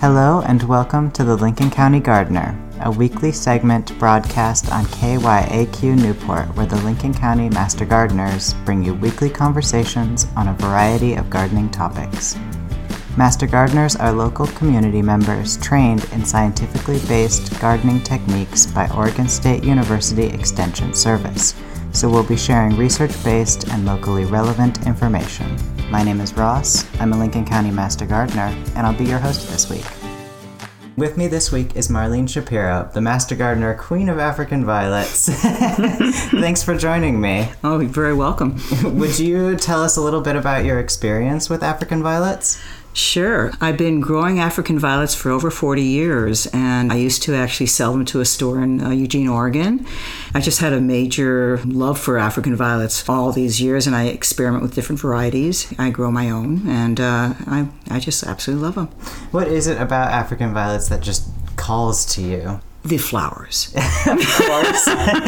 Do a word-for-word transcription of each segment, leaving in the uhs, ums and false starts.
Hello and welcome to the Lincoln County Gardener, a weekly segment broadcast on K Y A Q Newport, where the Lincoln County Master Gardeners bring you weekly conversations on a variety of gardening topics. Master Gardeners are local community members trained in scientifically based gardening techniques by Oregon State University Extension Service, so we'll be sharing research-based and locally relevant information. My name is Ross, I'm a Lincoln County Master Gardener, and I'll be your host this week. With me this week is Marlene Shapiro, the Master Gardener, Queen of African Violets. Thanks for joining me. Oh, you're very welcome. Would you tell us a little bit about your experience with African Violets? Sure. I've been growing African violets for over forty years, and I used to actually sell them to a store in uh, Eugene, Oregon. I just had a major love for African violets all these years, and I experiment with different varieties. I grow my own, and uh, I, I just absolutely love them. What is it about African violets that just calls to you? The flowers. Of course.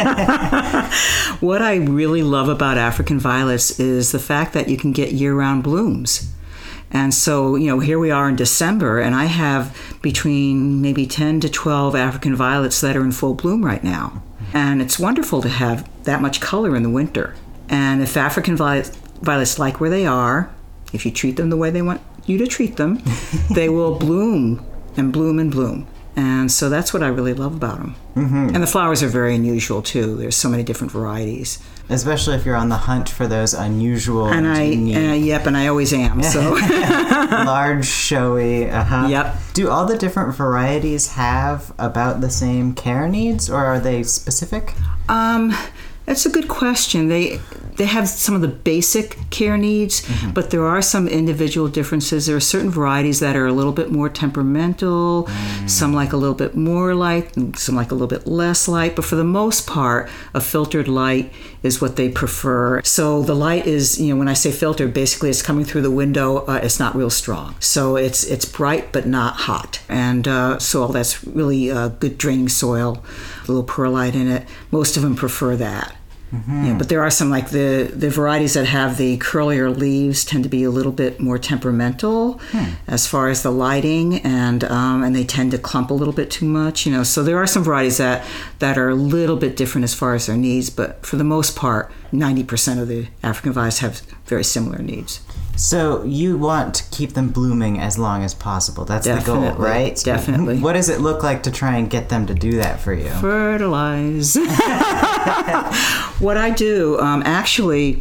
What I really love about African violets is the fact that you can get year-round blooms. And so, you know, here we are in December, and I have between maybe ten to twelve African violets that are in full bloom right now. And it's wonderful to have that much color in the winter. And if African violets, violets like where they are, if you treat them the way they want you to treat them, they will bloom and bloom and bloom. And so that's what I really love about them. Mm-hmm. And the flowers are very unusual, too. There's so many different varieties. Especially if you're on the hunt for those unusual and I, unique. Uh, yep, and I always am. So large, showy. Uh-huh. Yep. Do all the different varieties have about the same care needs, or are they specific? Um, that's a good question. They they have some of the basic care needs, mm-hmm. but there are some individual differences. There are certain varieties that are a little bit more temperamental, mm. some like a little bit more light, and some like a little bit less light. But for the most part, a filtered light is what they prefer. So the light is, you know, when I say filtered, basically it's coming through the window. Uh, it's not real strong. So it's it's bright but not hot. And uh, soil that's really uh, good draining soil, a little perlite in it. Most of them prefer that. Mm-hmm. Yeah, but there are some, like the, the varieties that have the curlier leaves tend to be a little bit more temperamental hmm. as far as the lighting, and um, and they tend to clump a little bit too much, you know. So there are some varieties that, that are a little bit different as far as their needs, but for the most part, ninety percent of the African violets have very similar needs. So you want to keep them blooming as long as possible. That's Definitely. the goal, right? Definitely. What does it look like to try and get them to do that for you? Fertilize. What I do, um, actually,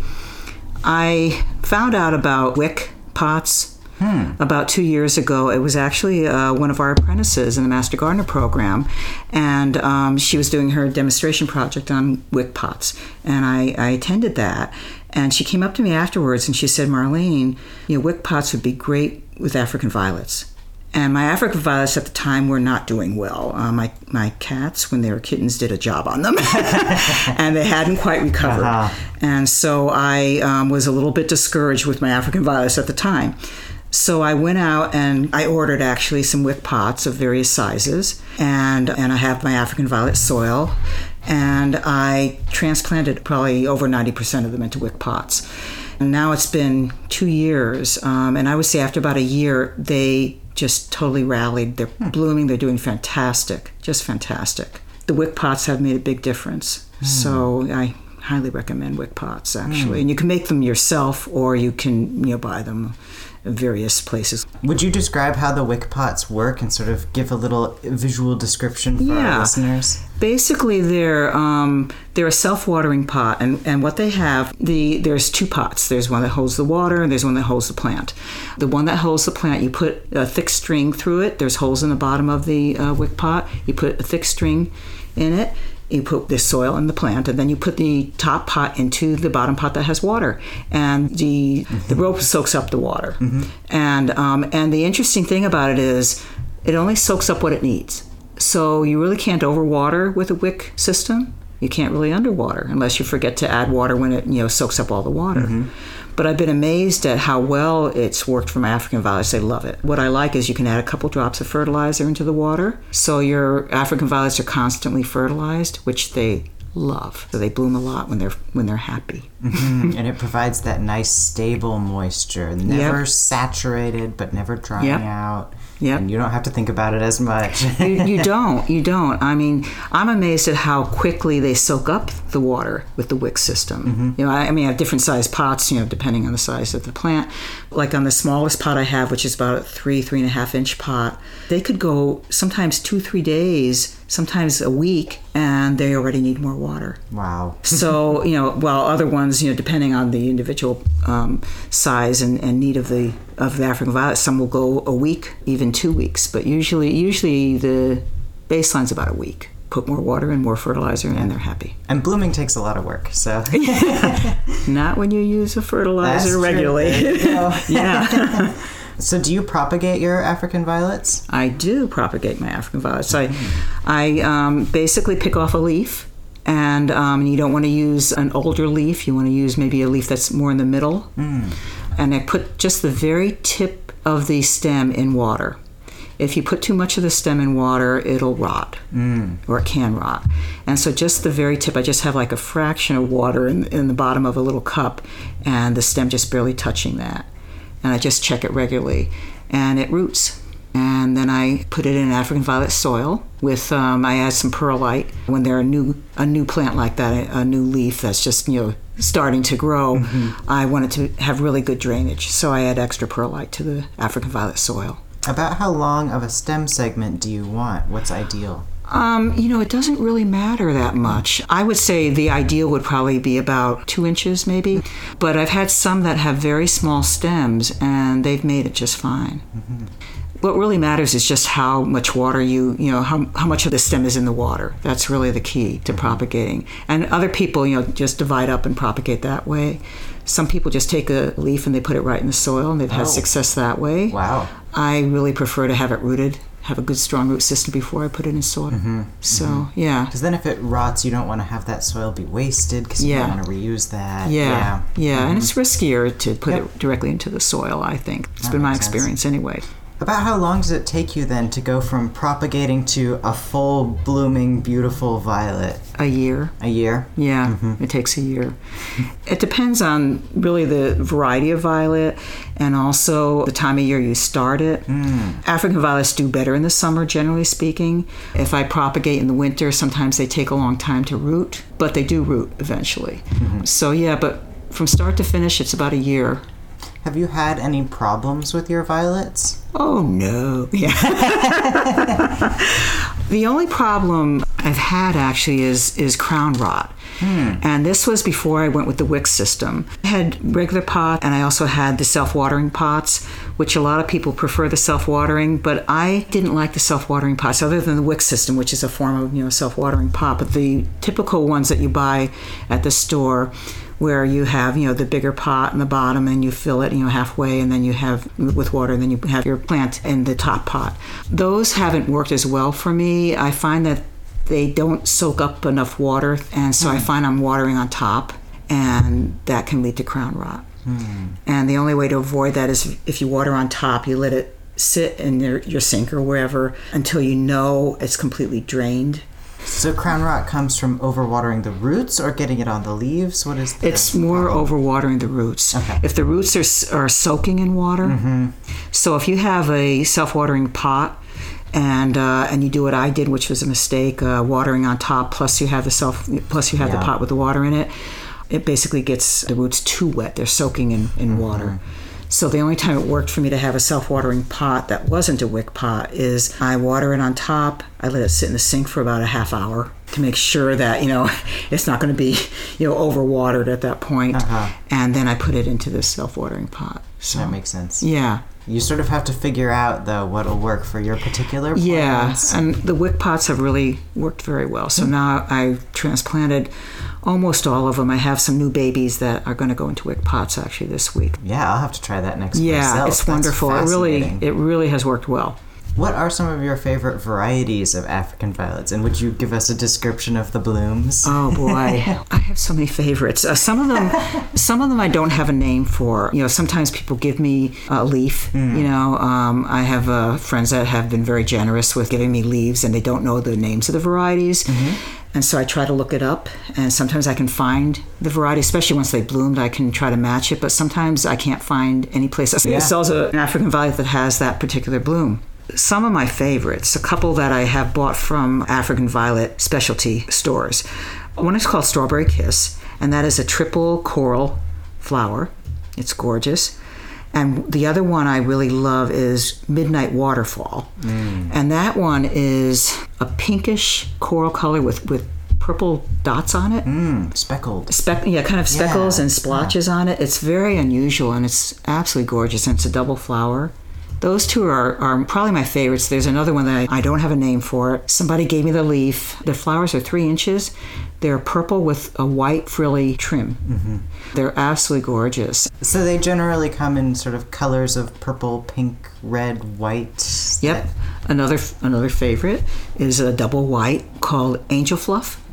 I found out about wick pots hmm. about two years ago. It was actually uh, one of our apprentices in the Master Gardener program, and um, she was doing her demonstration project on wick pots, and I, I attended that. And she came up to me afterwards and she said, Marlene, you know, wick pots would be great with African violets. And my African violets at the time were not doing well. Uh, my my cats, when they were kittens, did a job on them. And they hadn't quite recovered. Uh-huh. And so I um, was a little bit discouraged with my African violets at the time. So I went out and I ordered actually some wick pots of various sizes. And, and I have my African violet soil. And I transplanted probably over ninety percent of them into wick pots. And now it's been two years. Um, and I would say after about a year, they just totally rallied. They're hmm. blooming. They're doing fantastic. Just fantastic. The wick pots have made a big difference. Hmm. So I highly recommend wick pots, actually. Hmm. And you can make them yourself, or you can, you know, buy them in various places. Would you describe how the wick pots work and sort of give a little visual description for yeah. our listeners? Basically, they're um, they're a self-watering pot, and, and what they have, the there's two pots. There's one that holds the water, and there's one that holds the plant. The one that holds the plant, you put a thick string through it. There's holes in the bottom of the uh, wick pot. You put a thick string in it. You put the soil in the plant, and then you put the top pot into the bottom pot that has water, and the mm-hmm. the rope soaks up the water. Mm-hmm. And um, and the interesting thing about it is, it only soaks up what it needs. So you really can't overwater with a wick system. You can't really underwater unless you forget to add water when it, you know, soaks up all the water. Mm-hmm. But I've been amazed at how well it's worked for my African violets. They love it. What I like is you can add a couple drops of fertilizer into the water. So your African violets are constantly fertilized, which they love. So they bloom a lot when they're when they're happy. Mm-hmm. And it provides that nice stable moisture, never yep. saturated but never drying yep. out. Yep. And you don't have to think about it as much. you, you don't. You don't. I mean, I'm amazed at how quickly they soak up the water with the wick system. Mm-hmm. You know, I, I mean, I have different size pots, you know, depending on the size of the plant. Like on the smallest pot I have, which is about a three, three and a half inch pot, they could go sometimes two, three days, sometimes a week, and they already need more water. Wow. So, you know, while other ones, you know, depending on the individual um, size and, and need of the of the African violet, some will go a week, even two weeks. But usually, usually the baseline's about a week. Put more water and more fertilizer, and they're happy. And blooming takes a lot of work, so. Not when you use a fertilizer That's regularly. Yeah. So do you propagate your African violets? I do propagate my African violets. Mm-hmm. I, I um, basically pick off a leaf, and um, you don't want to use an older leaf. You want to use maybe a leaf that's more in the middle. Mm. And I put just the very tip of the stem in water. If you put too much of the stem in water, it'll rot, mm. or it can rot. And so just the very tip, I just have like a fraction of water in, in the bottom of a little cup, and the stem just barely touching that. And I just check it regularly, and it roots. And then I put it in African violet soil with, um, I add some perlite. When they're a new a new plant like that, a new leaf that's just, you know, starting to grow, mm-hmm. I want it to have really good drainage. So I add extra perlite to the African violet soil. About how long of a stem segment do you want? What's ideal? Um, you know, it doesn't really matter that much. I would say the ideal would probably be about two inches maybe, but I've had some that have very small stems and they've made it just fine. Mm-hmm. What really matters is just how much water you, you know, how, how much of the stem is in the water. That's really the key to propagating. And other people, you know, just divide up and propagate that way. Some people just take a leaf and they put it right in the soil, and they've had oh. success that way. Wow. I really prefer to have it rooted, have a good strong root system before I put it in soil. Mm-hmm. So, mm-hmm. yeah. Because then if it rots, you don't want to have that soil be wasted because you yeah. don't want to reuse that. Yeah, yeah. yeah. Mm-hmm. And it's riskier to put yep. it directly into the soil, I think. It's that been my experience sense. Anyway. About how long does it take you then to go from propagating to a full blooming beautiful violet? A year. A year? Yeah, mm-hmm. It takes a year. It depends on really the variety of violet and also the time of year you start it. Mm. African violets do better in the summer, generally speaking. If I propagate in the winter, sometimes they take a long time to root, but they do root eventually. Mm-hmm. So yeah, but from start to finish, it's about a year. Have you had any problems with your violets? Oh, no. Yeah. The only problem I've had actually is, is crown rot. Hmm. And this was before I went with the wick system. I had regular pot, and I also had the self-watering pots, which a lot of people prefer the self-watering, but I didn't like the self-watering pots other than the wick system, which is a form of, you know, self-watering pot. But the typical ones that you buy at the store, where you have, you know, the bigger pot in the bottom and you fill it, you know, halfway, and then you have with water, and then you have your plant in the top pot. Those haven't worked as well for me. I find that they don't soak up enough water, and so mm. I find I'm watering on top, and that can lead to crown rot. Mm. And the only way to avoid that is if you water on top, you let it sit in your, your sink or wherever until you know it's completely drained. So crown rot comes from overwatering the roots or getting it on the leaves? What is the It's more problem? Overwatering the roots. Okay. If the roots are are soaking in water, mm-hmm. so if you have a self-watering pot and uh, and you do what I did, which was a mistake, uh, watering on top, plus you have the self, plus you have yeah. the pot with the water in it, it basically gets the roots too wet. They're soaking in, in mm-hmm. water. So the only time it worked for me to have a self-watering pot that wasn't a wick pot is I water it on top, I let it sit in the sink for about a half hour to make sure that, you know, it's not going to be, you know, overwatered at that point. Uh-huh. And then I put it into this self-watering pot. So that makes sense. Yeah. You sort of have to figure out, though, what'll work for your particular plants. Yeah, and the wick pots have really worked very well. So mm-hmm. now I've transplanted almost all of them. I have some new babies that are going to go into wick pots actually this week. Yeah, I'll have to try that next yeah, myself. Yeah, it's wonderful. It really, it really has worked well. What are some of your favorite varieties of African violets, and would you give us a description of the blooms? Oh boy, I have so many favorites. Uh, some of them, some of them I don't have a name for. You know, sometimes people give me a leaf. Mm. You know, um, I have uh, friends that have been very generous with giving me leaves, and they don't know the names of the varieties. Mm-hmm. And so I try to look it up, and sometimes I can find the variety, especially once they bloomed, I can try to match it, but sometimes I can't find any place that Yeah. sells an African violet that has that particular bloom. Some of my favorites, a couple that I have bought from African violet specialty stores. One is called Strawberry Kiss, and that is a triple coral flower. It's gorgeous. And the other one I really love is Midnight Waterfall. Mm. And that one is a pinkish coral color with, with purple dots on it. Mm, speckled. Speck, yeah, kind of speckles yeah. and splotches yeah. on it. It's very unusual, and it's absolutely gorgeous, and it's a double flower. Those two are, are probably my favorites. There's another one that I, I don't have a name for. Somebody gave me the leaf. The flowers are three inches. They're purple with a white frilly trim. Mm-hmm. They're absolutely gorgeous. So they generally come in sort of colors of purple, pink, red, white. Yep. Another another favorite is a double white called Angel Fluff.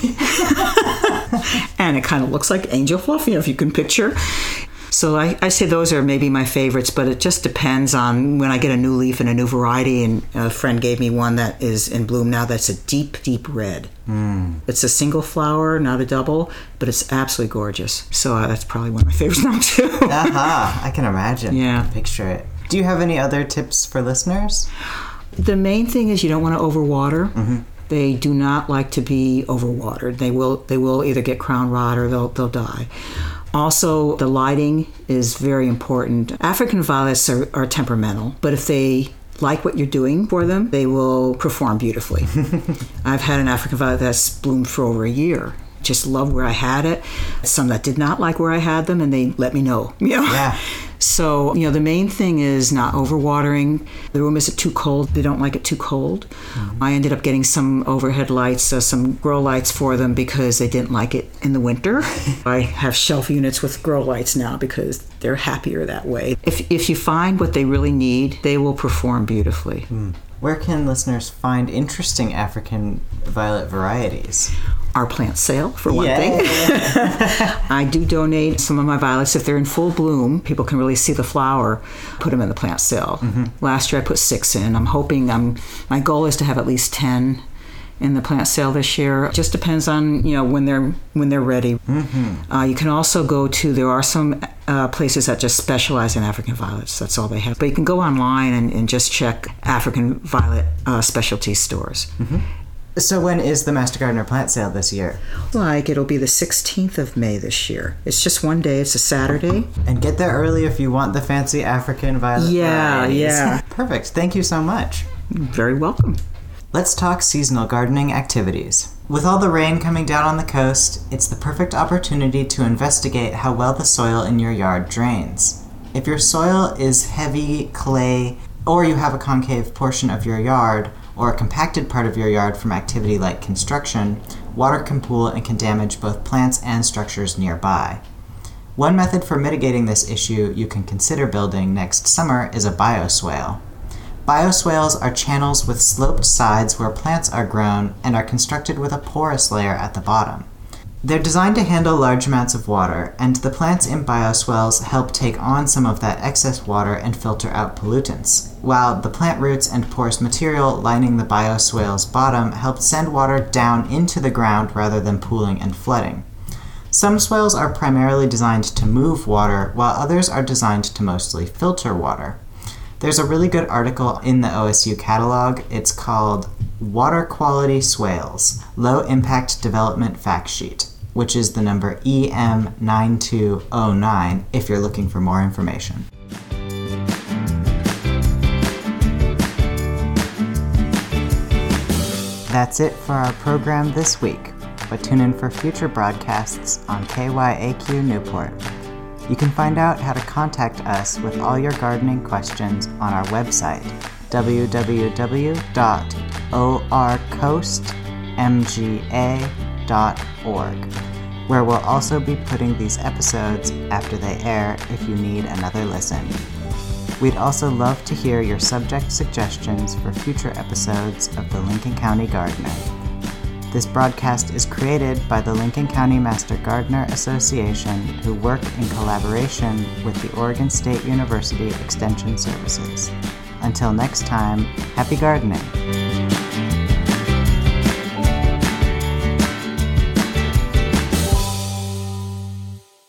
And it kind of looks like angel fluff, you know, if you can picture. So I, I say those are maybe my favorites, but it just depends on when I get a new leaf and a new variety. And a friend gave me one that is in bloom now that's a deep, deep red. Mm. It's a single flower, not a double, but it's absolutely gorgeous. So uh, that's probably one of my favorites now, too. Aha, I can imagine. Yeah. I can picture it. Do you have any other tips for listeners? The main thing is you don't want to overwater. Mm-hmm. They do not like to be overwatered. They will they will either get crown rot or they'll they'll die. Also, the lighting is very important. African violets are, are temperamental, but if they like what you're doing for them, they will perform beautifully. I've had an African violet that's bloomed for over a year. Just loved where I had it. Some that did not like where I had them, and they let me know. You know? Yeah. So, you know, the main thing is not overwatering. The room isn't too cold. They don't like it too cold. Mm-hmm. I ended up getting some overhead lights, uh, some grow lights for them because they didn't like it in the winter. I have shelf units with grow lights now because they're happier that way. If if you find what they really need, they will perform beautifully. Mm. Where can listeners find interesting African violet varieties? Our plant sale, for one yeah. thing. I do donate some of my violets. If they're in full bloom, people can really see the flower, put them in the plant sale. Mm-hmm. Last year I put six in. I'm hoping, I'm, my goal is to have at least ten in the plant sale this year. It just depends on, you know, when they're when they're ready. Mm-hmm. Uh, you can also go to, there are some uh, places that just specialize in African violets. That's all they have. But you can go online and, and just check African violet uh, specialty stores. Mm-hmm. So when is the Master Gardener plant sale this year? Like, it'll be the sixteenth of May this year. It's just one day. It's a Saturday. And get there early if you want the fancy African violet Yeah, varieties. yeah. Perfect. Thank you so much. Very welcome. Let's talk seasonal gardening activities. With all the rain coming down on the coast, it's the perfect opportunity to investigate how well the soil in your yard drains. If your soil is heavy clay, or you have a concave portion of your yard, or a compacted part of your yard from activity like construction, water can pool and can damage both plants and structures nearby. One method for mitigating this issue you can consider building next summer is a bioswale. Bioswales are channels with sloped sides where plants are grown and are constructed with a porous layer at the bottom. They're designed to handle large amounts of water, and the plants in bioswales help take on some of that excess water and filter out pollutants, while the plant roots and porous material lining the bioswale's bottom help send water down into the ground rather than pooling and flooding. Some swales are primarily designed to move water, while others are designed to mostly filter water. There's a really good article in the O S U catalog. It's called Water Quality Swales, Low Impact Development Fact Sheet, which is the number E M nine two oh nine if you're looking for more information. That's it for our program this week, but tune in for future broadcasts on K Y A Q Newport. You can find out how to contact us with all your gardening questions on our website, w w w dot o r coast m g a dot org, where we'll also be putting these episodes after they air if you need another listen. We'd also love to hear your subject suggestions for future episodes of the Lincoln County Gardener. This broadcast is created by the Lincoln County Master Gardener Association, who work in collaboration with the Oregon State University Extension Services. Until next time, happy gardening!